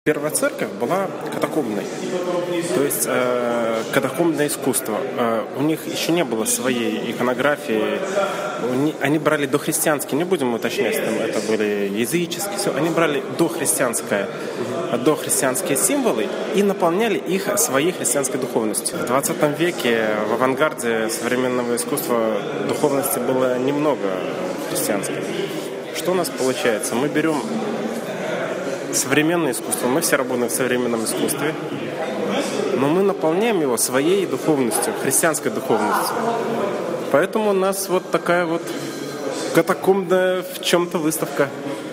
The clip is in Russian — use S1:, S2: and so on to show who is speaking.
S1: Первая церковь была катакомбной, то есть катакомбное искусство. У них еще не было своей иконографии. Они брали дохристианские, не будем уточнять, там это были языческие, все. Они брали дохристианские символы и наполняли их своей христианской духовностью. В 20 веке в авангарде современного искусства духовности было немного христианской. Что у нас получается? Мы берем современное искусство, мы все работаем в современном искусстве, но мы наполняем его своей духовностью, христианской духовностью. Поэтому у нас вот такая вот катакомбная в чем-то выставка.